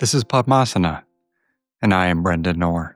This is Padmasana, and I am Brendan Orr.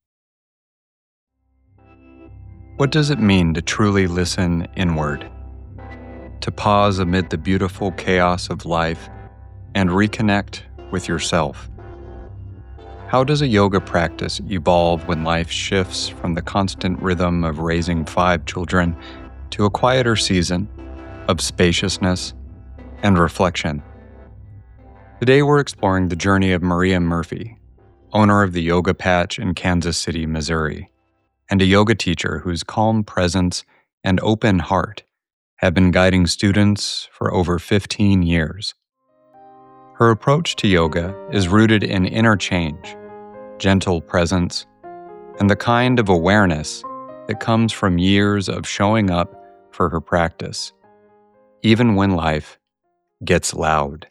What does it mean to truly listen inward? To pause amid the beautiful chaos of life and reconnect with yourself? How does a yoga practice evolve when life shifts from the constant rhythm of raising 5 children to a quieter season of spaciousness and reflection? Today we're exploring the journey of Maria Murphy, owner of the Yoga Patch in Kansas City, Missouri, and a yoga teacher whose calm presence and open heart have been guiding students for over 15 years. Her approach to yoga is rooted in inner change, gentle presence, and the kind of awareness that comes from years of showing up for her practice, even when life gets loud.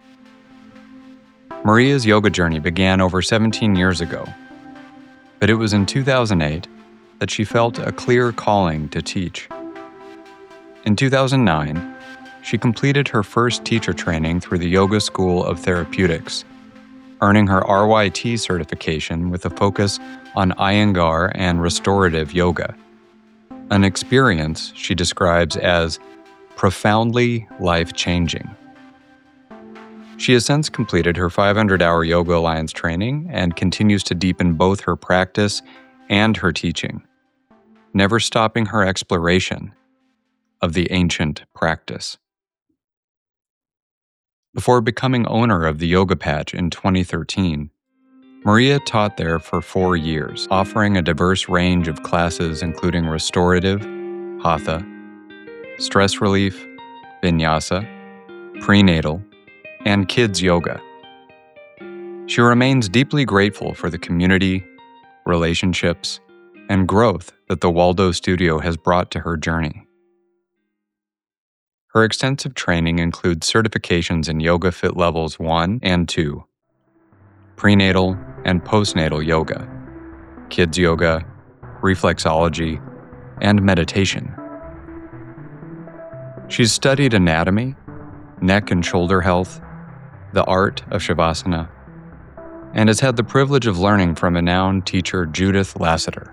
Maria's yoga journey began over 17 years ago, but it was in 2008 that she felt a clear calling to teach. In 2009, she completed her first teacher training through the Yoga School of Therapeutics, earning her RYT certification with a focus on Iyengar and restorative yoga, an experience she describes as profoundly life-changing. She has since completed her 500-hour Yoga Alliance training and continues to deepen both her practice and her teaching, never stopping her exploration of the ancient practice. Before becoming owner of the Yoga Patch in 2013, Maria taught there for 4 years, offering a diverse range of classes including restorative, hatha, stress relief, vinyasa, prenatal, and kids yoga. She remains deeply grateful for the community, relationships, and growth that the Waldo Studio has brought to her journey. Her extensive training includes certifications in Yoga Fit Levels 1 and 2, prenatal and postnatal yoga, kids yoga, reflexology, and meditation. She's studied anatomy, neck and shoulder health, the art of Shavasana, and has had the privilege of learning from renowned teacher Judith Lassiter.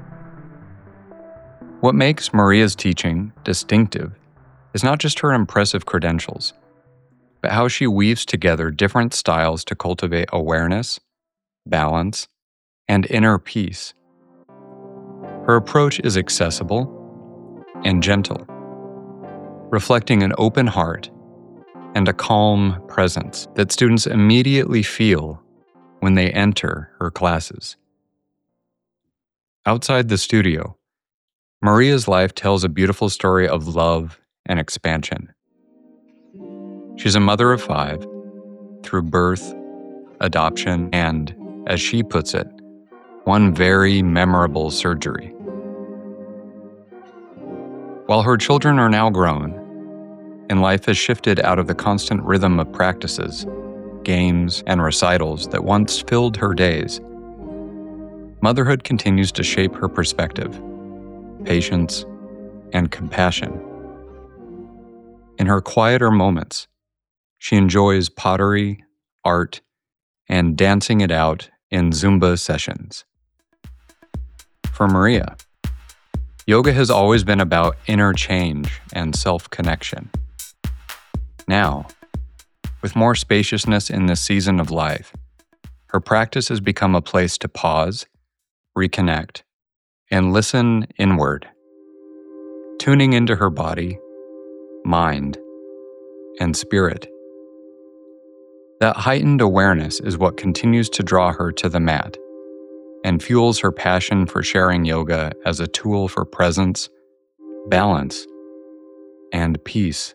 What makes Maria's teaching distinctive is not just her impressive credentials, but how she weaves together different styles to cultivate awareness, balance, and inner peace. Her approach is accessible and gentle, reflecting an open heart and a calm presence that students immediately feel when they enter her classes. Outside the studio, Maria's life tells a beautiful story of love and expansion. She's a mother of 5, through birth, adoption, and, as she puts it, one very memorable surgery. While her children are now grown, and life has shifted out of the constant rhythm of practices, games, and recitals that once filled her days, motherhood continues to shape her perspective, patience, and compassion. In her quieter moments, she enjoys pottery, art, and dancing it out in Zumba sessions. For Maria, yoga has always been about inner change and self-connection. Now, with more spaciousness in this season of life, her practice has become a place to pause, reconnect, and listen inward, tuning into her body, mind, and spirit. That heightened awareness is what continues to draw her to the mat and fuels her passion for sharing yoga as a tool for presence, balance, and peace.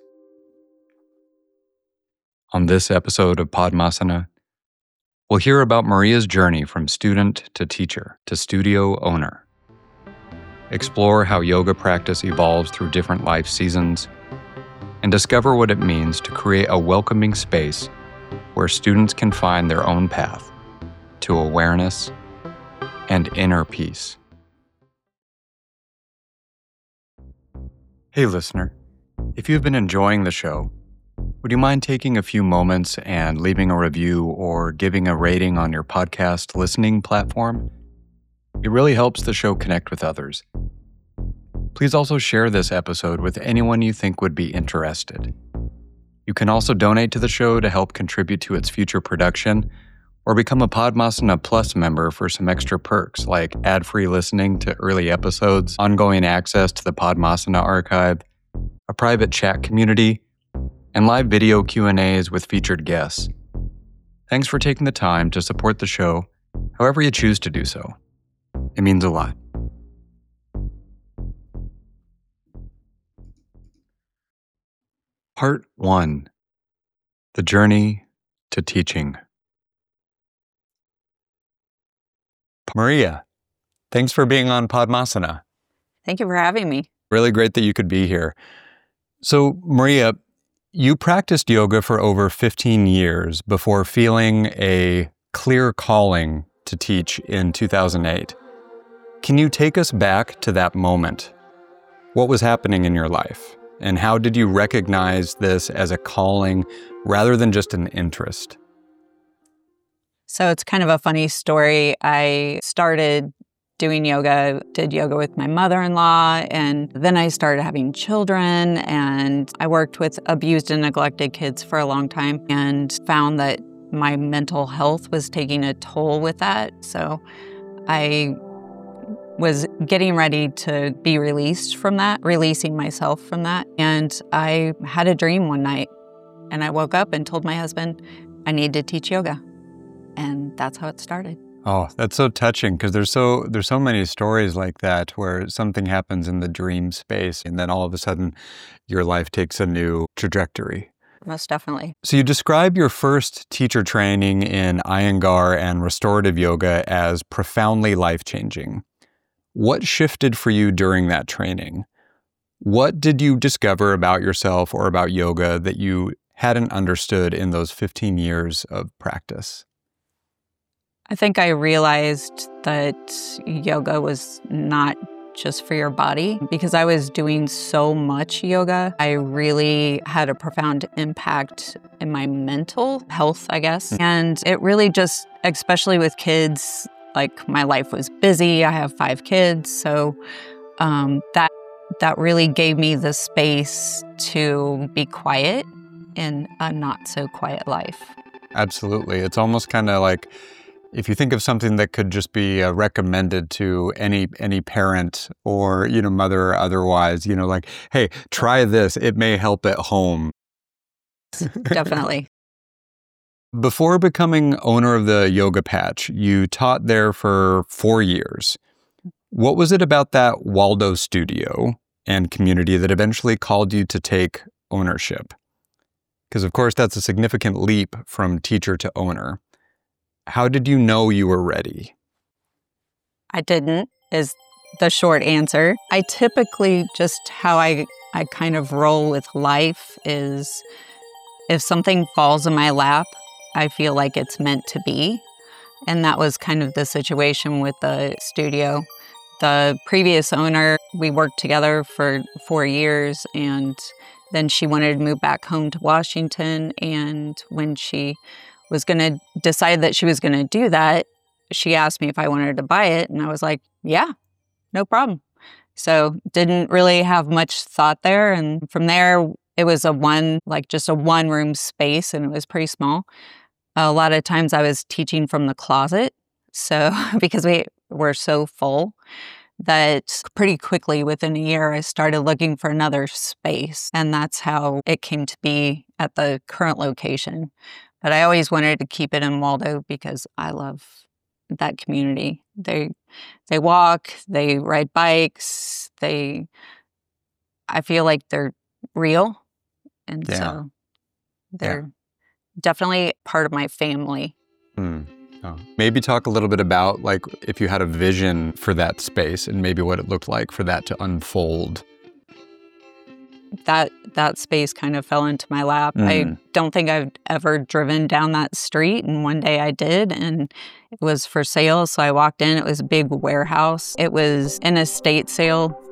On this episode of Padmasana, we'll hear about Maria's journey from student to teacher to studio owner. Explore how yoga practice evolves through different life seasons, and discover what it means to create a welcoming space where students can find their own path to awareness and inner peace. Hey listener, if you've been enjoying the show, Would you mind taking a few moments and leaving a review or giving a rating on your podcast listening platform? It really helps the show connect with others. Please also share this episode with anyone you think would be interested. You can also donate to the show to help contribute to its future production, or become a Padmasana Plus member for some extra perks like ad-free listening to early episodes, ongoing access to the Padmasana archive, a private chat community, and live video Q&As with featured guests. Thanks for taking the time to support the show, however you choose to do so. It means a lot. Part 1. The Journey to Teaching. Maria, thanks for being on Padmasana. Thank you for having me. Really great that you could be here. So, Maria, you practiced yoga for over 15 years before feeling a clear calling to teach in 2008. Can you take us back to that moment? What was happening in your life? And how did you recognize this as a calling rather than just an interest? So it's kind of a funny story. I started doing yoga, did yoga with my mother-in-law, and then I started having children, and I worked with abused and neglected kids for a long time and found that my mental health was taking a toll with that. So I was getting ready to be released from that, releasing myself from that. And I had a dream one night, and I woke up and told my husband I need to teach yoga. And that's how it started. Oh, that's so touching, because there's so many stories like that where something happens in the dream space and then all of a sudden your life takes a new trajectory. Most definitely. So you describe your first teacher training in Iyengar and restorative yoga as profoundly life-changing. What shifted for you during that training? What did you discover about yourself or about yoga that you hadn't understood in those 15 years of practice? I think I realized that yoga was not just for your body. Because I was doing so much yoga, I really had a profound impact in my mental health, I guess. And it really just, especially with kids, like my life was busy. I have 5 kids. So that really gave me the space to be quiet in a not so quiet life. Absolutely. It's almost kind of like, if you think of something that could just be recommended to any parent or, mother or otherwise, like, hey, try this. It may help at home. Definitely. Before becoming owner of the Yoga Patch, you taught there for 4 years. What was it about that Waldo studio and community that eventually called you to take ownership? Because, of course, that's a significant leap from teacher to owner. How did you know you were ready? I didn't, is the short answer. I typically, just how I kind of roll with life is, if something falls in my lap, I feel like it's meant to be. And that was kind of the situation with the studio. The previous owner, we worked together for 4 years, and then she wanted to move back home to Washington. And when she was going to decide that she was going to do that, she asked me if I wanted to buy it. And I was like, yeah, no problem. So didn't really have much thought there. And from there, it was just a one-room space, and it was pretty small. A lot of times I was teaching from the closet. So because we were so full that pretty quickly within a year, I started looking for another space. And that's how it came to be at the current location. But I always wanted to keep it in Waldo because I love that community. They walk, they ride bikes, I feel like they're real. And so they're definitely part of my family. Oh. Maybe talk a little bit about, like, if you had a vision for that space and maybe what it looked like for that to unfold. That space kind of fell into my lap. I don't think I've ever driven down that street, and one day I did, and it was for sale. So I walked in. It was a big warehouse. It was an estate sale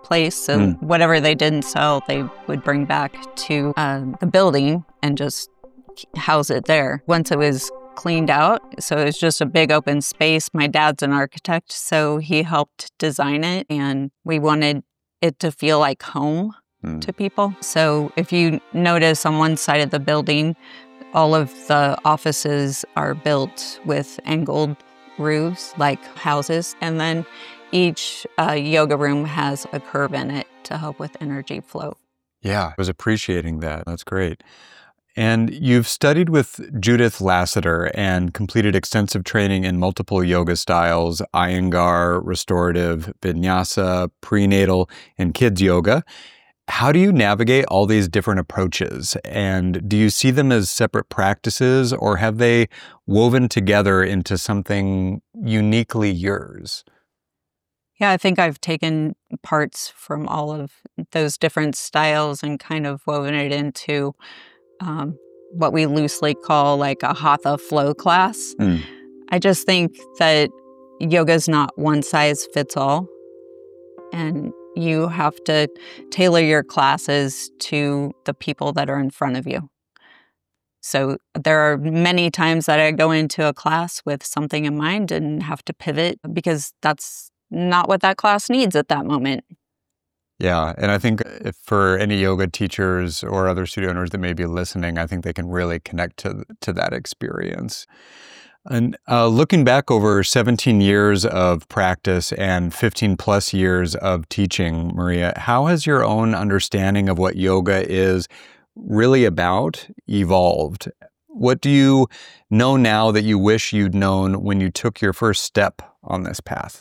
place. So whatever they didn't sell, they would bring back to the building and just house it there. Once it was cleaned out, so it was just a big open space. My dad's an architect, so he helped design it, and we wanted it to feel like home to people. So if you notice on one side of the building, all of the offices are built with angled roofs like houses, and then each yoga room has a curve in it to help with energy flow. Yeah, I was appreciating that. That's great. And you've studied with Judith Lasater and completed extensive training in multiple yoga styles, Iyengar, restorative, vinyasa, prenatal, and kids yoga. How do you navigate all these different approaches? And do you see them as separate practices, or have they woven together into something uniquely yours? Yeah, I think I've taken parts from all of those different styles and kind of woven it into what we loosely call like a hatha flow class. I just think that yoga is not one size fits all, and you have to tailor your classes to the people that are in front of you. So there are many times that I go into a class with something in mind and have to pivot because that's not what that class needs at that moment. Yeah, and I think if for any yoga teachers or other studio owners that may be listening, I think they can really connect to that experience. And looking back over 17 years of practice and 15 plus years of teaching, Maria, how has your own understanding of what yoga is really about evolved? What do you know now that you wish you'd known when you took your first step on this path?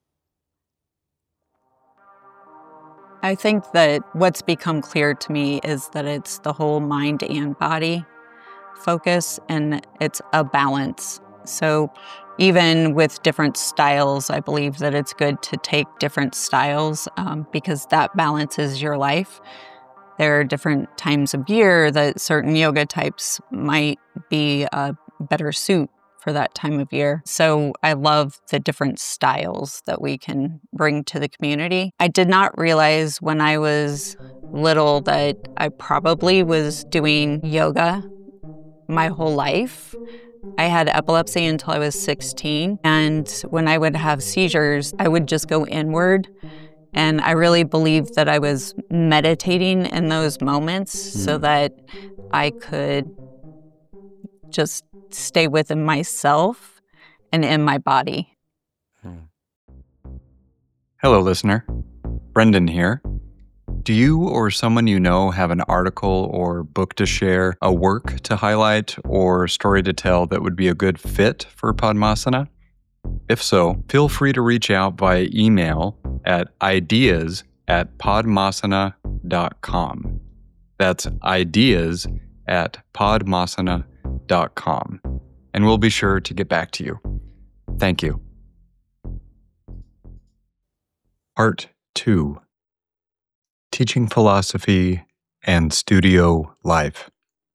I think that what's become clear to me is that it's the whole mind and body focus, and it's a balance. So even with different styles, I believe that it's good to take different styles because that balances your life. There are different times of year that certain yoga types might be a better suit for that time of year. So I love the different styles that we can bring to the community. I did not realize when I was little that I probably was doing yoga my whole life. I had epilepsy until I was 16, and when I would have seizures, I would just go inward. And I really believed that I was meditating in those moments so that I could just stay within myself and in my body. Hello, listener. Brendan here. Do you or someone you know have an article or book to share, a work to highlight, or story to tell that would be a good fit for Padmasana? If so, feel free to reach out via email at ideas@padmasana.com. That's ideas@padmasana.com. And we'll be sure to get back to you. Thank you. Part 2. Teaching Philosophy and Studio Life.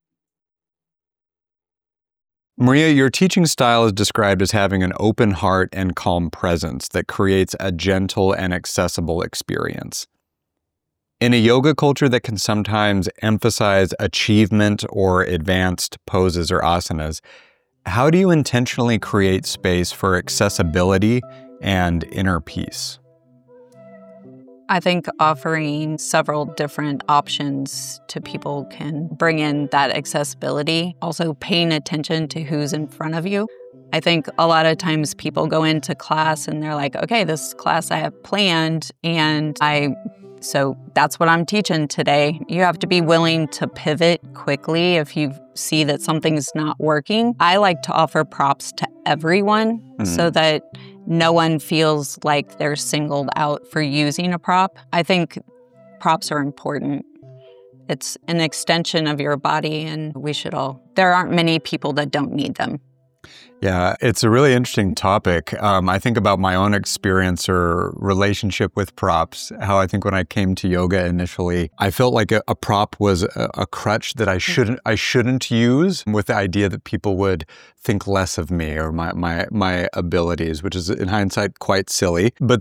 Maria, your teaching style is described as having an open heart and calm presence that creates a gentle and accessible experience. In a yoga culture that can sometimes emphasize achievement or advanced poses or asanas, how do you intentionally create space for accessibility and inner peace? I think offering several different options to people can bring in that accessibility. Also paying attention to who's in front of you. I think a lot of times people go into class and they're like, okay, this class I have planned so that's what I'm teaching today. You have to be willing to pivot quickly if you see that something's not working. I like to offer props to everyone so that no one feels like they're singled out for using a prop. I think props are important. It's an extension of your body, and there aren't many people that don't need them. Yeah, it's a really interesting topic. I think about my own experience or relationship with props, how I think when I came to yoga initially, I felt like a prop was a crutch that I shouldn't use, with the idea that people would think less of me or my abilities, which is in hindsight quite silly. But then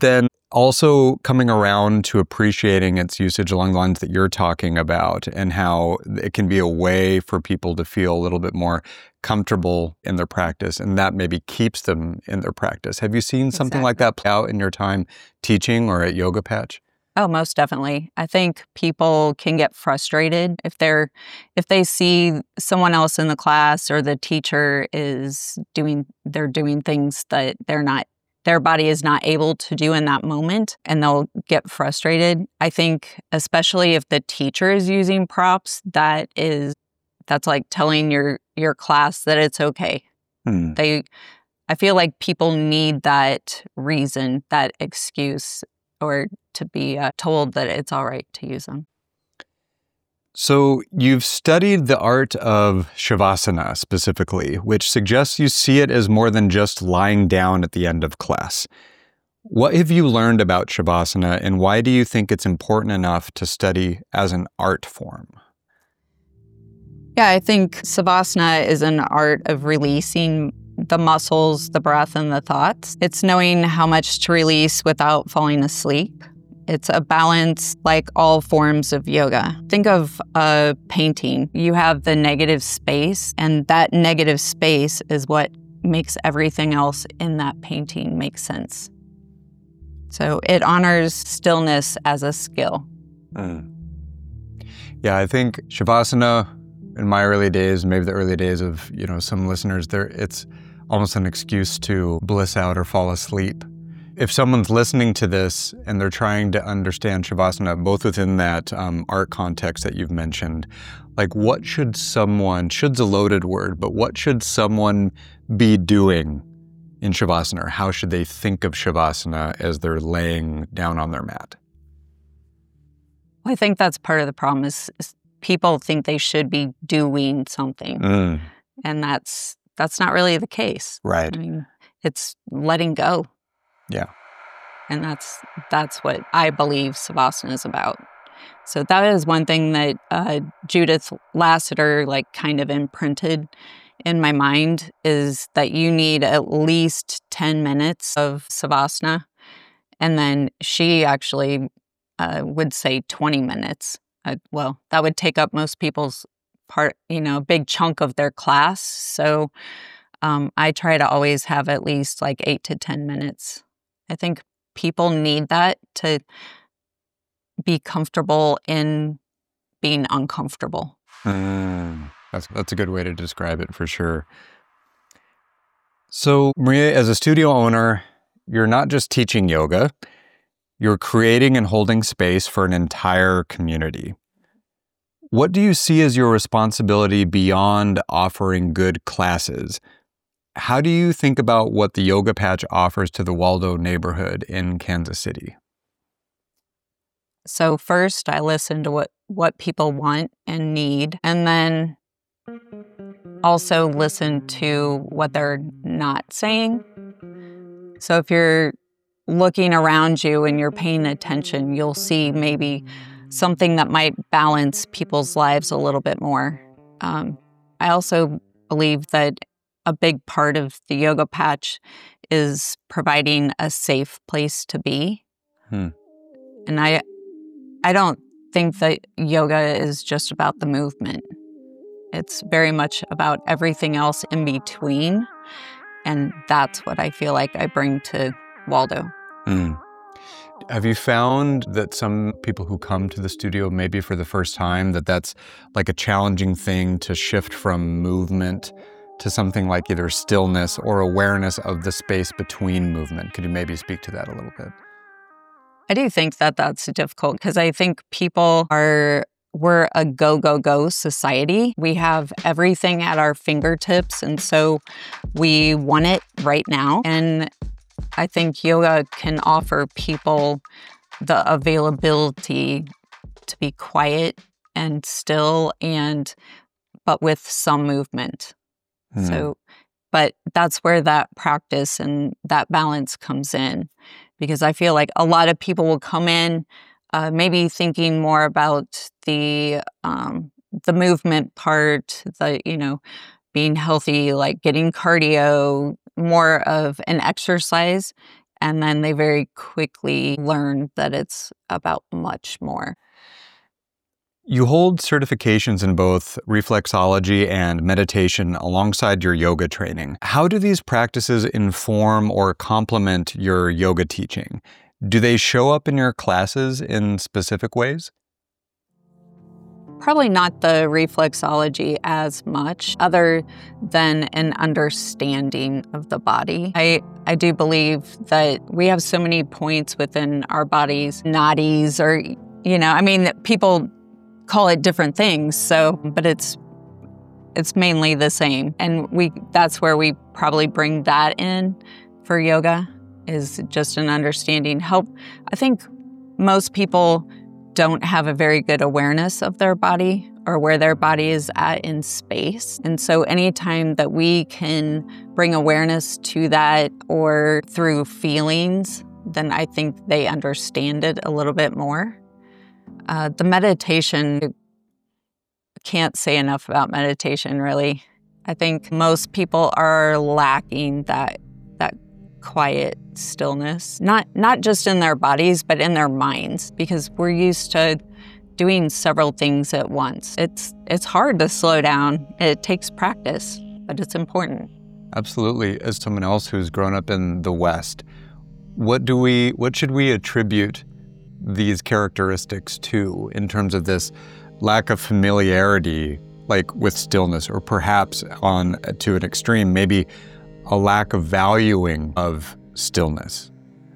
also coming around to appreciating its usage along the lines that you're talking about, and how it can be a way for people to feel a little bit more comfortable in their practice, and that maybe keeps them in their practice. Have you seen something like that play out in your time teaching or at Yoga Patch? Oh, most definitely. I think people can get frustrated if they see someone else in the class or the teacher they're doing things that their body is not able to do in that moment, and they'll get frustrated. I think especially if the teacher is using props, that's like telling your class that it's okay. I feel like people need that reason, that excuse, or to be told that it's all right to use them. So you've studied the art of Shavasana specifically, which suggests you see it as more than just lying down at the end of class. What have you learned about Shavasana, and why do you think it's important enough to study as an art form? Yeah, I think Savasana is an art of releasing the muscles, the breath, and the thoughts. It's knowing how much to release without falling asleep. It's a balance like all forms of yoga. Think of a painting. You have the negative space, and that negative space is what makes everything else in that painting make sense. So it honors stillness as a skill. Yeah, I think Shavasana, in my early days, maybe the early days of some listeners, it's almost an excuse to bliss out or fall asleep. If someone's listening to this and they're trying to understand Shavasana, both within that art context that you've mentioned, like should's a loaded word, but what should someone be doing in Shavasana? Or how should they think of Shavasana as they're laying down on their mat? I think that's part of the problem is people think they should be doing something. And that's not really the case. Right. I mean, it's letting go. Yeah. And that's what I believe Savasana is about. So that is one thing that Judith Lasater kind of imprinted in my mind, is that you need at least 10 minutes of Savasana. And then she actually would say 20 minutes. Well, that would take up most people's a big chunk of their class. So I try to always have at least 8 to 10 minutes. I think people need that to be comfortable in being uncomfortable. That's a good way to describe it, for sure. So, Maria, as a studio owner, you're not just teaching yoga, you're creating and holding space for an entire community. What do you see as your responsibility beyond offering good classes? How do you think about what the Yoga Patch offers to the Waldo neighborhood in Kansas City? So first, I listen to what people want and need, and then also listen to what they're not saying. So if you're looking around you and you're paying attention, you'll see maybe something that might balance people's lives a little bit more. I also believe that a big part of the Yoga Patch is providing a safe place to be. And I don't think that yoga is just about the movement. It's very much about everything else in between. And that's what I feel like I bring to Waldo. Have you found that some people who come to the studio maybe for the first time, that's a challenging thing to shift from movement to something like either stillness or awareness of the space between movement? Could you maybe speak to that a little bit? I do think that that's difficult because I think we're a go society. We have everything at our fingertips, and so we want it right now. And I think yoga can offer people the availability to be quiet and still, but with some movement. So, but that's where that practice and that balance comes in, because I feel like a lot of people will come in maybe thinking more about the movement part, being healthy, getting cardio, more of an exercise. And then they very quickly learn that it's about much more. You hold certifications in both reflexology and meditation alongside your yoga training. How do these practices inform or complement your yoga teaching? Do they show up in your classes in specific ways? Probably not the reflexology as much, other than an understanding of the body. I do believe that we have so many points within our bodies, nadis, or, people call it different things, but it's mainly the same. And that's where we probably bring that in for yoga, is just an understanding. I think most people don't have a very good awareness of their body or where their body is at in space. And so anytime that we can bring awareness to that or through feelings, then I think they understand it a little bit more. The meditation, can't say enough about meditation, really. I think most people are lacking that quiet stillness, not just in their bodies, but in their minds, because we're used to doing several things at once. It's hard to slow down. It takes practice, but it's important. Absolutely. As someone else who's grown up in the West, what should we attribute these characteristics to in terms of this lack of familiarity, like with stillness, or perhaps to an extreme, maybe a lack of valuing of stillness?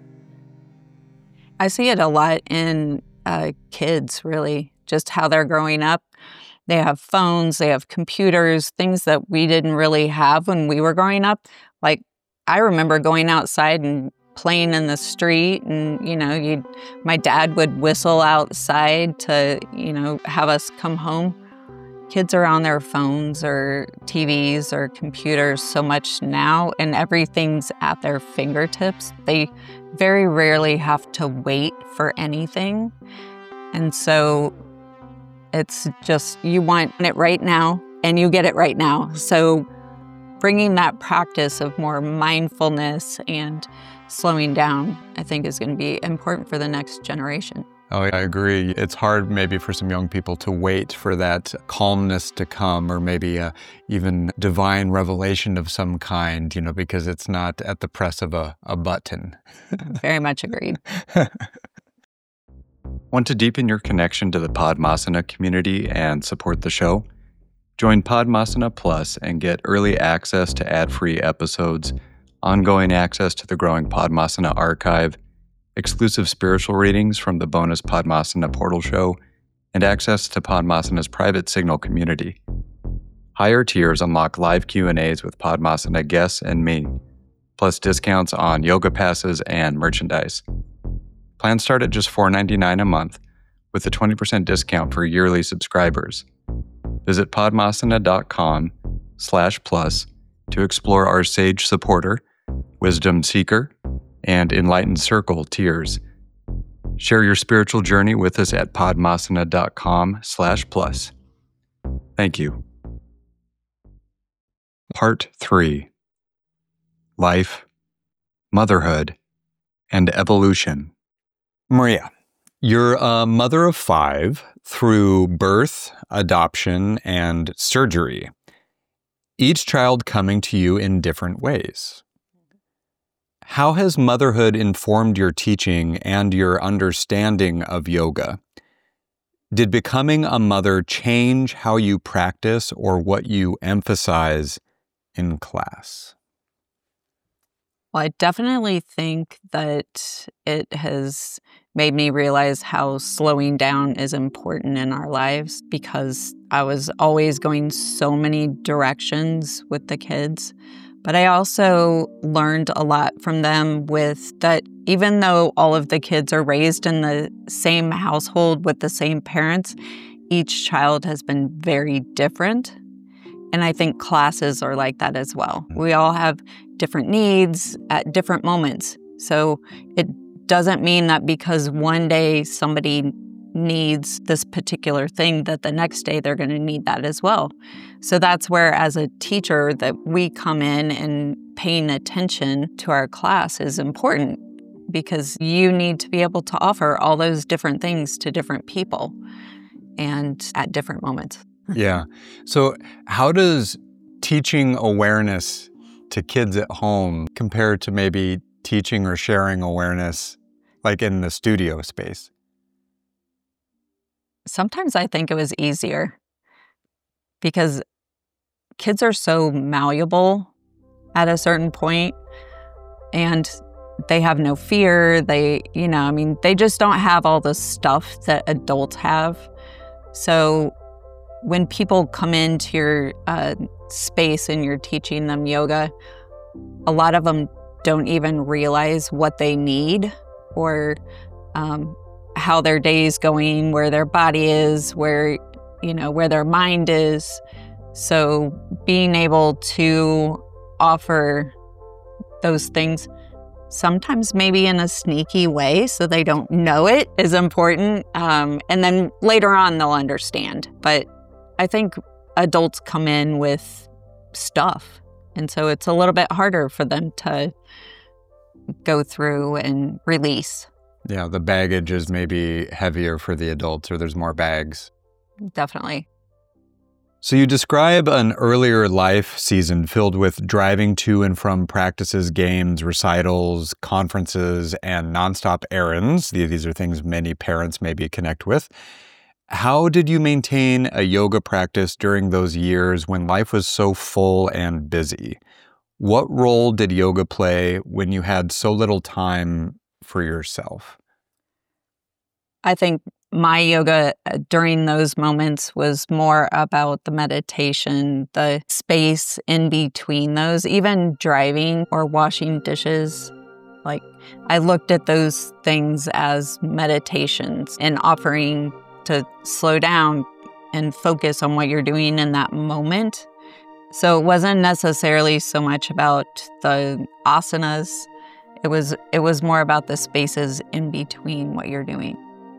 I see it a lot in kids, really, just how they're growing up. They have phones, they have computers, things that we didn't really have when we were growing up. Like, I remember going outside and playing in the street, and, my dad would whistle outside to, have us come home. Kids are on their phones or TVs or computers so much now, and everything's at their fingertips. They very rarely have to wait for anything. And so it's just, you want it right now, and you get it right now. So bringing that practice of more mindfulness and slowing down, I think, is going to be important for the next generation. Oh, I agree. It's hard maybe for some young people to wait for that calmness to come, or maybe even divine revelation of some kind, because it's not at the press of a button. Very much agreed. Want to deepen your connection to the Padmasana community and support the show? Join Padmasana Plus and get early access to ad-free episodes, ongoing access to the growing Padmasana archive, exclusive spiritual readings from the bonus Padmasana portal show, and access to Padmasana's private Signal community. Higher tiers unlock live Q&As with Padmasana guests and me, plus discounts on yoga passes and merchandise. Plans start at just $4.99 a month, with a 20% discount for yearly subscribers. Visit padmasana.com/plus to explore our Sage Supporter, Wisdom Seeker, and Enlightened Circle tiers. Share your spiritual journey with us at padmasana.com/plus. Thank you. Part 3. Life, Motherhood, and Evolution. Maria, you're a mother of 5 through birth, adoption, and surgery, each child coming to you in different ways. How has motherhood informed your teaching and your understanding of yoga? Did becoming a mother change how you practice or what you emphasize in class? Well, I definitely think that it has made me realize how slowing down is important in our lives, because I was always going so many directions with the kids. But I also learned a lot from them with that, even though all of the kids are raised in the same household with the same parents, each child has been very different. And I think classes are like that as well. We all have different needs at different moments. So it doesn't mean that because one day somebody needs this particular thing, that the next day they're going to need that as well. So that's where, as a teacher, that we come in and paying attention to our class is important. because you need to be able to offer all those different things to different people and at different moments. Yeah. So how does teaching awareness to kids at home compare to maybe teaching or sharing awareness like in the studio space? Sometimes I think it was easier because kids are so malleable at a certain point, and they have no fear. They just don't have all the stuff that adults have. So when people come into your space and you're teaching them yoga, a lot of them don't even realize what they need or how their day is going, where their body is, where their mind is. So being able to offer those things, sometimes maybe in a sneaky way so they don't know it, is important. And then later on they'll understand. But I think adults come in with stuff. And so it's a little bit harder for them to go through and release. Yeah, the baggage is maybe heavier for the adults, or there's more bags. Definitely. So you describe an earlier life season filled with driving to and from practices, games, recitals, conferences, and nonstop errands. These are things many parents maybe connect with. How did you maintain a yoga practice during those years when life was so full and busy? What role did yoga play when you had so little time for yourself? I think my yoga during those moments was more about the meditation, the space in between those, even driving or washing dishes. Like, I looked at those things as meditations and offering to slow down and focus on what you're doing in that moment. So it wasn't necessarily so much about the asanas. It was more about the spaces in between what you're doing.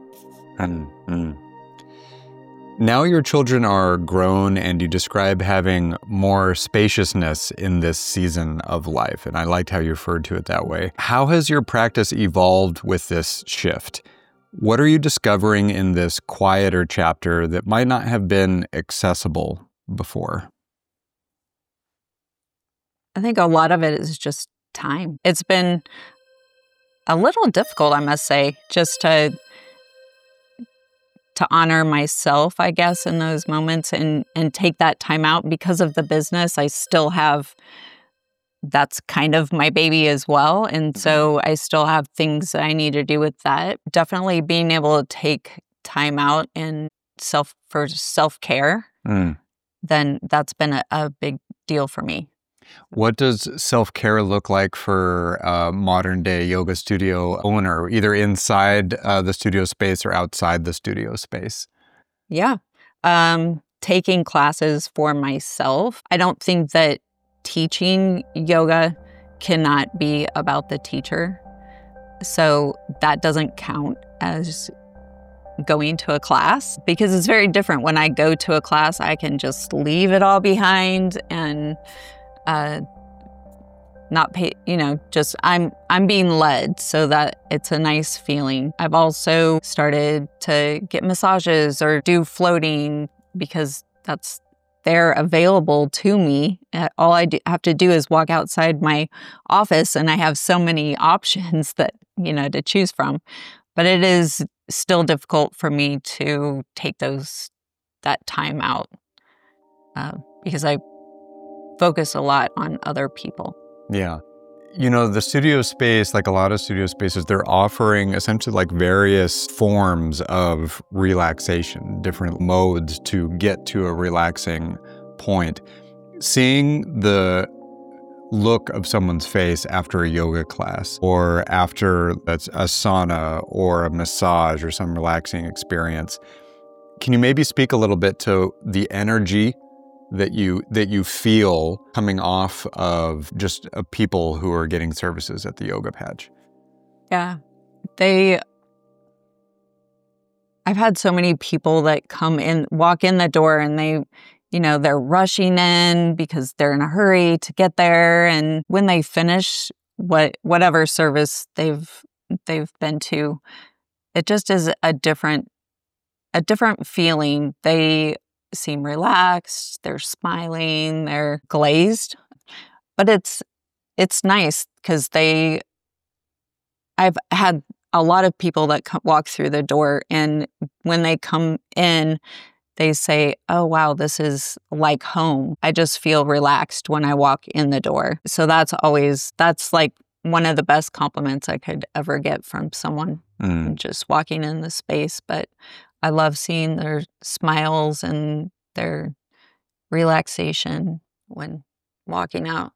Now your children are grown, and you describe having more spaciousness in this season of life. And I liked how you referred to it that way. How has your practice evolved with this shift? What are you discovering in this quieter chapter that might not have been accessible before? I think a lot of it is just time. It's been a little difficult, I must say, just to honor myself, I guess, in those moments and take that time out because of the business. I still have, that's kind of my baby as well. And so I still have things that I need to do with that. Definitely being able to take time out and for self-care, then that's been a big deal for me. What does self-care look like for a modern-day yoga studio owner, either inside the studio space or outside the studio space? Yeah. Taking classes for myself. I don't think that teaching yoga cannot be about the teacher. So that doesn't count as going to a class, because it's very different. When I go to a class, I can just leave it all behind and not pay, just I'm being led, so that it's a nice feeling. I've also started to get massages or do floating because they're available to me. All I have to do is walk outside my office, and I have so many options that, to choose from. But it is still difficult for me to take that time out because I focus a lot on other people. Yeah. The studio space, like a lot of studio spaces, they're offering essentially like various forms of relaxation, different modes to get to a relaxing point. Seeing the look of someone's face after a yoga class or after a sauna or a massage or some relaxing experience, can you maybe speak a little bit to the energy that you feel coming off of just people who are getting services at the yoga patch? Yeah. I've had so many people that walk in the door, and they're rushing in because they're in a hurry to get there. And when they finish whatever service they've they've been to, it just is a different feeling. They seem relaxed, they're smiling, they're glazed. But it's nice because I've had a lot of people that walk through the door, and when they come in, they say, "Oh, wow, this is like home." I just feel relaxed when I walk in the door. So that's like one of the best compliments I could ever get from someone, just walking in the space. But I love seeing their smiles and their relaxation when walking out.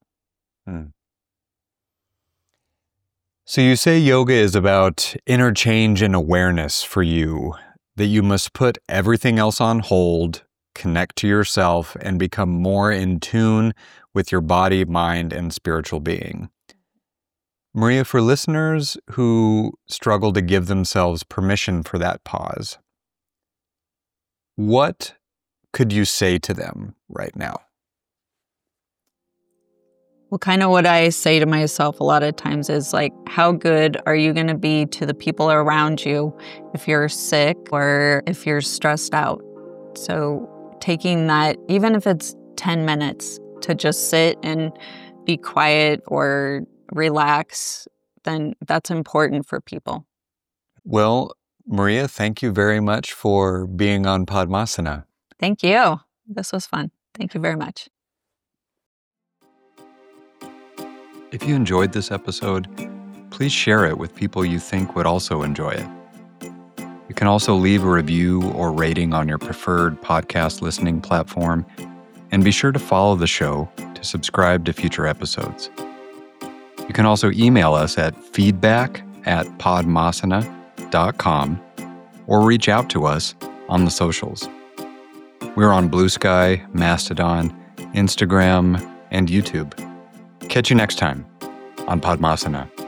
So you say yoga is about inner change and awareness for you, that you must put everything else on hold, connect to yourself, and become more in tune with your body, mind, and spiritual being. Maria, for listeners who struggle to give themselves permission for that pause, what could you say to them right now? Well, kind of what I say to myself a lot of times is like, how good are you going to be to the people around you if you're sick or if you're stressed out? So taking that, even if it's 10 minutes to just sit and be quiet or relax, then that's important for people. Well, Maria, thank you very much for being on Padmasana. Thank you. This was fun. Thank you very much. If you enjoyed this episode, please share it with people you think would also enjoy it. You can also leave a review or rating on your preferred podcast listening platform, and be sure to follow the show to subscribe to future episodes. You can also email us at feedback@podmasana.com or reach out to us on the socials. We're on Blue Sky, Mastodon, Instagram, and YouTube. Catch you next time on Padmasana.